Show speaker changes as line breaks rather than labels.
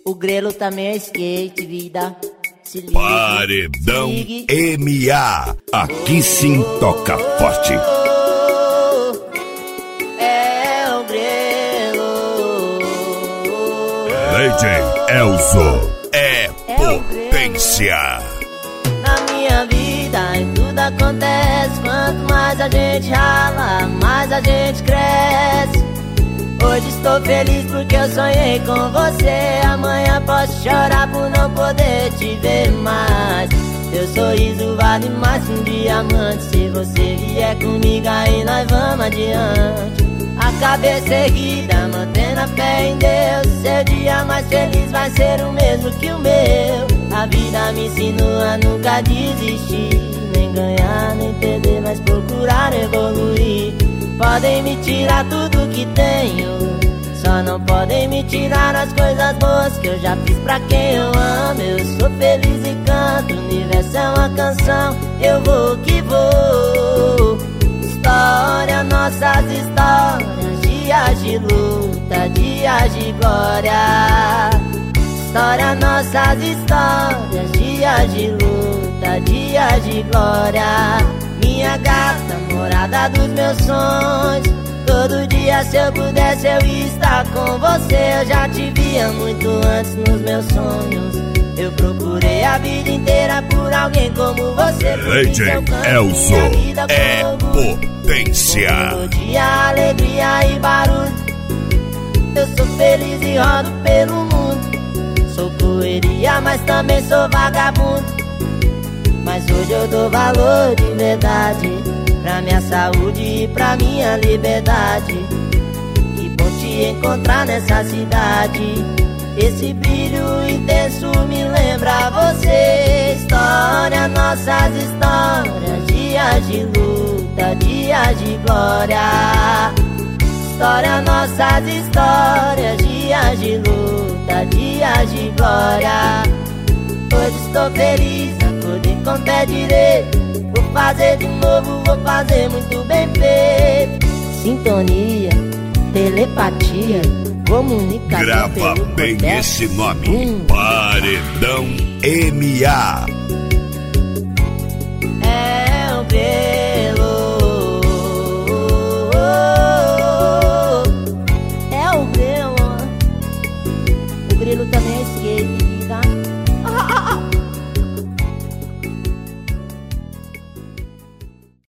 O grelo também é skate, vida. Se ligue,
Paredão
se ligue.
MA. Aqui sim toca forte.
É o grelo.
DJ Elzo é potência.
Na minha vida tudo acontece. Quanto mais a gente rala, mais a gente cresce. Hoje estou feliz porque eu sonhei com você. Amanhã posso chorar por não poder te ver mais. Teu sorriso vale mais que um diamante. Se você vier comigo aí nós vamos adiante. A cabeça erguida, mantendo a fé em Deus. Seu dia mais feliz vai ser o mesmo que o meu. A vida me ensinou a nunca desistir. Nem ganhar, nem perder, mas procurar evoluir. Podem me tirar tudo que tenho, só não podem me tirar as coisas boas que eu já fiz pra quem eu amo. Eu sou feliz e canto, o universo é uma canção. Eu vou que vou. História, nossas histórias, dias de luta, dias de glória. História, nossas histórias, dias de luta, dias de glória. Minha gata, morada dos meus sonhos. Todo dia se eu pudesse eu ia estar com você. Eu já te via muito antes nos meus sonhos. Eu procurei a vida inteira por alguém como você.
DJ Elzo é potência.
Todo dia alegria e barulho. Eu sou feliz e rodo pelo mundo. Sou correria, mas também sou vagabundo. Mas hoje eu dou valor de verdade pra minha saúde e pra minha liberdade. Que bom te encontrar nessa cidade. Esse brilho intenso me lembra você. História, nossas histórias, dias de luta, dias de glória. História, nossas histórias, dias de luta, dias de glória. Hoje estou feliz, acordei com pé direito. Vou fazer de novo, vou fazer muito bem feito. Sintonia, telepatia, comunicação.
Grava bem esse nome. Paredão MA.